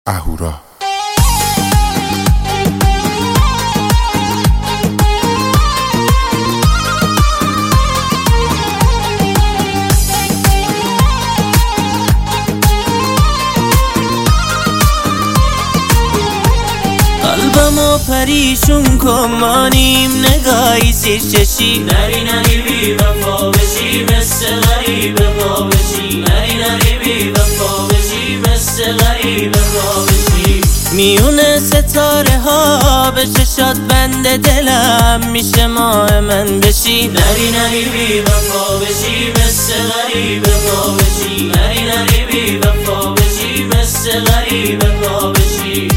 اهورا. قلبمو پریشون کن مانیم نگاهی سیر چشی نری نری بی وفا بشی مثل غریب پا بشی نری نری بی وفا بشی مثل غریب پا بشی میونه ستاره ها به چشات بند دلم میشه ماه من بشی نری نری بی وفا بشی مثل غریب پا بشی نری نری بی وفا بشی مثل غریب پا بشی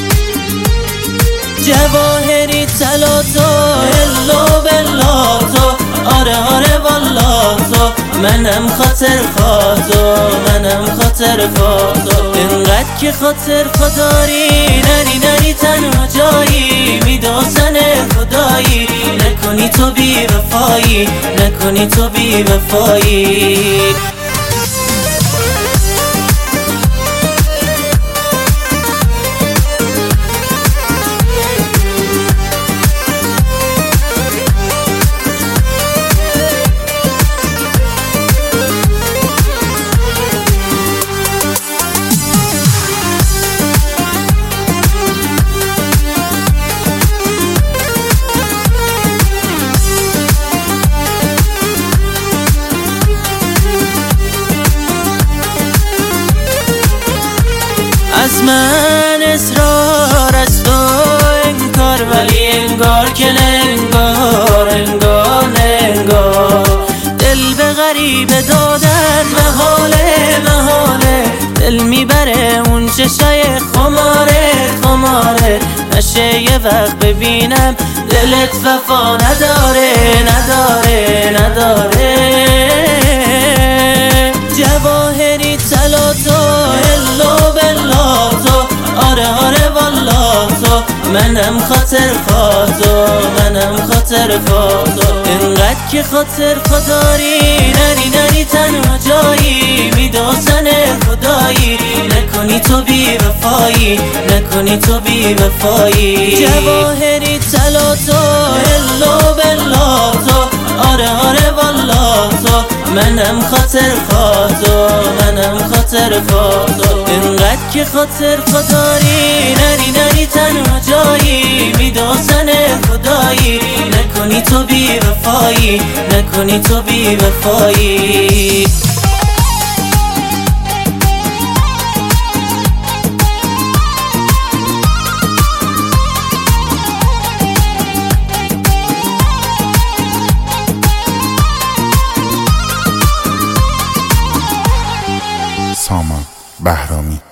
جواهری طلا تو الا بالله تو آره آره والله تو منم خاطر خاطو منم خاطر خاطو اینقدر که خاطر خداری نری نری تنها جایی میدوزن خدایی نکنی تو بی وفایی نکنی تو بی وفایی از من اصرار از تو انکار ولی انگار که انگار انگار انگار دل به غریب دادن محاله محاله دل میبره اون چشای خماره خماره نشه یه وقت ببینم دلت وفا نداره نداره نداره جواهری طلا تو الا بالله تو آره آره والله تو منم خاطر خاطو منم خاطر خاطو اینقدر که خاطر خداری نری نری تنها جایی میدوزن خدایی نکنی تو بی وفایی نکنی تو بی وفایی جواهری طلا تو الا بالله تو آره آره والله تو منم خاطر خاطو منم خاطر خاطو اینقدر که خاطر خداری نری نری تنها جایی میدوزن خدایی نکنی تو بی وفایی نکنی تو بی وفایی سامان بهرامی.